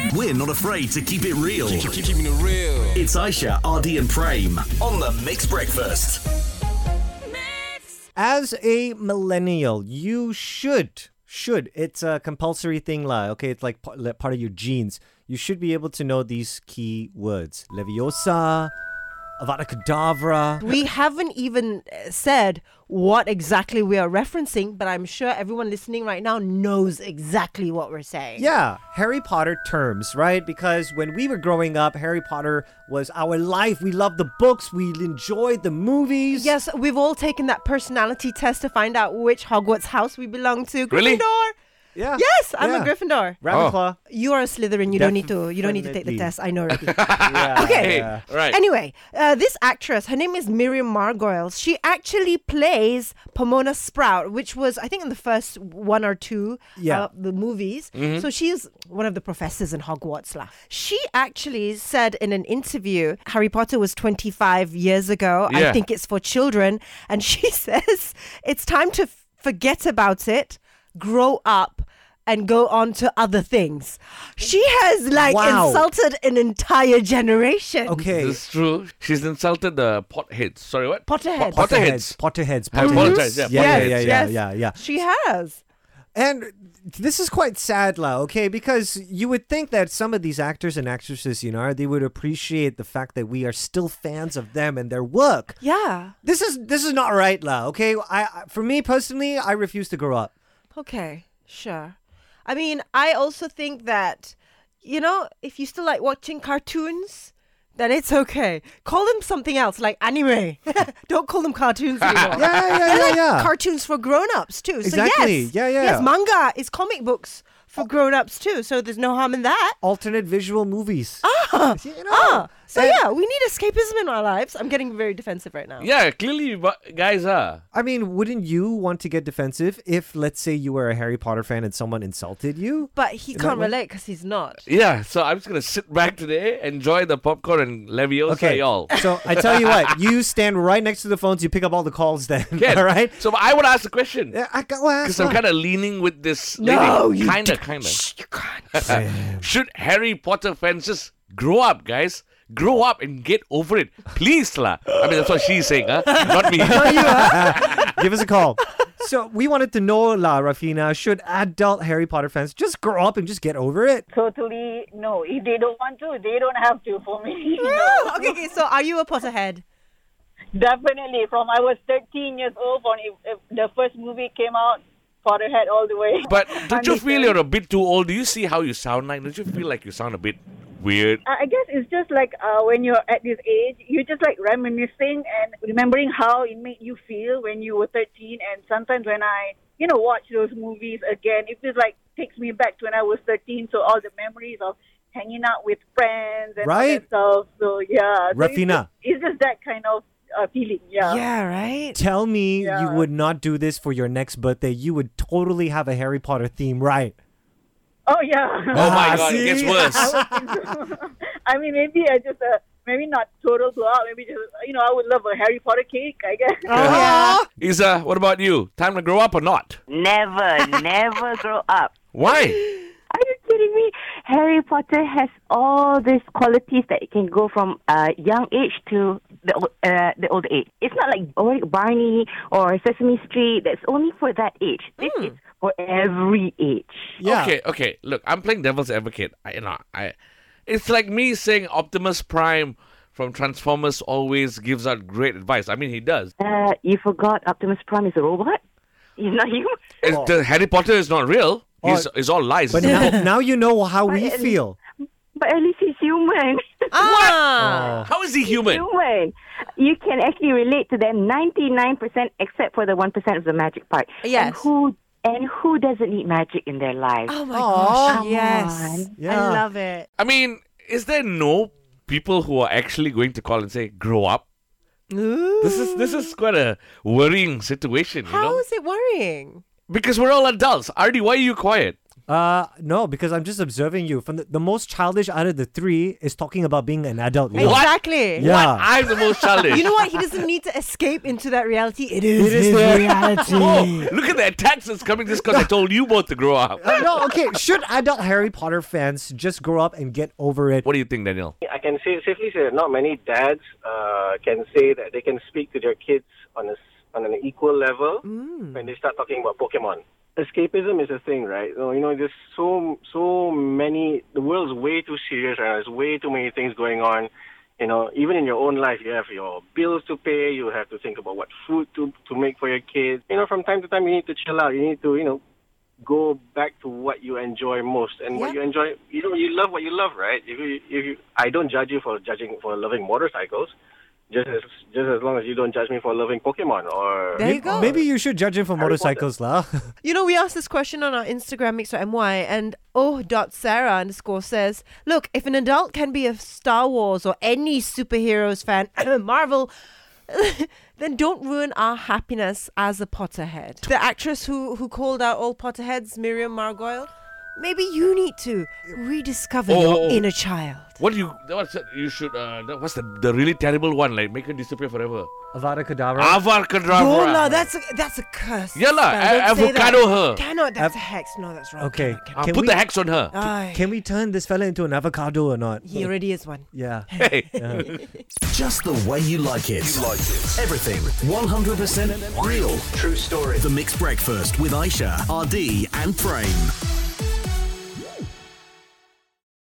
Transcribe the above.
We're not afraid to keep it real. Keeping it real. It's Aisha, RD and Prem on the Mixed Breakfast. As a millennial, you should, it's a compulsory thing lah, okay? It's like part of your genes. You should be able to know these key words. Leviosa, Avada Kedavra. We haven't even said what exactly we are referencing, but I'm sure everyone listening right now knows exactly what we're saying. Yeah, Harry Potter terms, right? Because when we were growing up, Harry Potter was our life. We loved the books. We enjoyed the movies. Yes, we've all taken that personality test to find out which Hogwarts house we belong to. Really? Gryffindor. Yeah. Yes, I'm a Gryffindor. Ravenclaw. You are a Slytherin. You don't need to take the Definitely. test. I know already. Yeah. Okay. Yeah. Right. Anyway, this actress, her name is Miriam Margolyes. She actually plays Pomona Sprout, which was, I think, in the first one or two the movies. Mm-hmm. So she's one of the professors in Hogwarts lah. She actually said in an interview, Harry Potter was 25 years ago. Yeah. I think it's for children. And she says it's time to forget about it, grow up, and go on to other things. She has insulted an entire generation. Okay. This is true. She's insulted the potheads. Sorry, what? Potterheads. Potterheads. I apologize. Yeah, Yeah. She has. And this is quite sad, lah, okay? Because you would think that some of these actors and actresses, they would appreciate the fact that we are still fans of them and their work. Yeah. This is not right, lah, okay? For me personally, I refuse to grow up. Okay, sure. I mean, I also think that, if you still like watching cartoons, then it's okay. Call them something else, like anime. Don't call them cartoons anymore. Yeah. Cartoons for grown-ups too. Exactly. So yes, yes, manga is comic books for grown-ups too. So there's no harm in that. Alternate visual movies. So yeah, we need escapism in our lives. I'm getting very defensive right now. Yeah, clearly you guys are. I mean, wouldn't you want to get defensive if, let's say, you were a Harry Potter fan and someone insulted you? But he can't relate because he's not. Yeah, so I'm just going to sit back today, enjoy the popcorn and Leviosa, y'all. So I tell you what, you stand right next to the phones, you pick up all the calls then, all right? So I want to ask a question. Yeah, I got ask. Because I'm kind of leaning with this No, lady. you Kind of. You can't. Should Harry Potter fans just grow up, guys? Grow up and get over it. Please, lah. I mean, that's what she's saying, huh? Not me. Give us a call. So we wanted to know, La Rafina, should adult Harry Potter fans just grow up and just get over it? Totally no. If they don't want to, they don't have to for me. Oh, okay, so are you a Potterhead? Definitely. From I was 13 years old when if the first movie came out, Potterhead all the way. But don't you feel you're a bit too old? Do you see how you sound like? Don't you feel like you sound a bit weird? I guess it's just like when you're at this age, you're just like reminiscing and remembering how it made you feel when you were 13. And sometimes when I, watch those movies again, it feels like takes me back to when I was 13. So all the memories of hanging out with friends and all that stuff. So yeah, Rafina. It's just that kind of feeling. Yeah. Yeah, right? Tell me you would not do this for your next birthday. You would totally have a Harry Potter theme, right? Oh, yeah. Oh, my God. It gets worse. I mean, maybe I just, maybe not total blowout. Maybe just, I would love a Harry Potter cake, I guess. Oh, yeah. Isa, what about you? Time to grow up or not? Never grow up. Why? Are you kidding me? Harry Potter has all these qualities that it can go from young age to the old age. It's not like Barney or Sesame Street. That's only for that age. This is for every age. Yeah. Okay. Look, I'm playing devil's advocate. It's like me saying Optimus Prime from Transformers always gives out great advice. I mean, he does. You forgot Optimus Prime is a robot? He's not human. The Harry Potter is not real. It's all lies. But now you know how we feel. But at least he's human. How is he human? Human. You can actually relate to them 99% except for the 1% of the magic part. Yes. And who doesn't need magic in their lives? Oh my gosh, Come yes. on. Yeah. I love it. I mean, is there no people who are actually going to call and say, grow up? Ooh. This is quite a worrying situation, How is it worrying? Because we're all adults. Artie, why are you quiet? No, because I'm just observing you. From the most childish out of the three is talking about being an adult. What? Exactly. Yeah. I'm the most childish. You know what? He doesn't need to escape into that reality. It is It is his there. reality. Oh, look at the attacks that's coming just because I told you both to grow up. No, okay. Should adult Harry Potter fans just grow up and get over it? What do you think, Daniel? I can safely say that not many dads can say that they can speak to their kids on an equal level when they start talking about Pokemon. Escapism is a thing, right? There's so many. The world's way too serious right now. There's way too many things going on. Even in your own life, you have your bills to pay. You have to think about what food to make for your kids. From time to time, you need to chill out. You need to, go back to what you enjoy most and what you enjoy. You love what you love, right? If you, I don't judge you for loving motorcycles. Just as long as you don't judge me for loving Pokemon or... There you go. Maybe you should judge him for Harry motorcycles, lah. We asked this question on our Instagram, Mix.my, and oh.sarah_ says, look, if an adult can be a Star Wars or any superheroes fan, Marvel, then don't ruin our happiness as a Potterhead. The actress who called out all Potterheads, Miriam Margoyle, maybe you need to rediscover your inner child. What's the really terrible one? Like make her disappear forever. Avada Kedavra. Avada Kedavra. No, no, that's a curse. Yeah lah, Don't say that. avocado her. Cannot, that's a hex. No, that's wrong. Okay. Cannot. Put the hex on her. Aye. Can we turn this fella into an avocado or not? He already is one. Yeah. Hey. Just the way you like it. Everything 100% real. True story. The Mixed Breakfast with Aisha, RD, and Prem.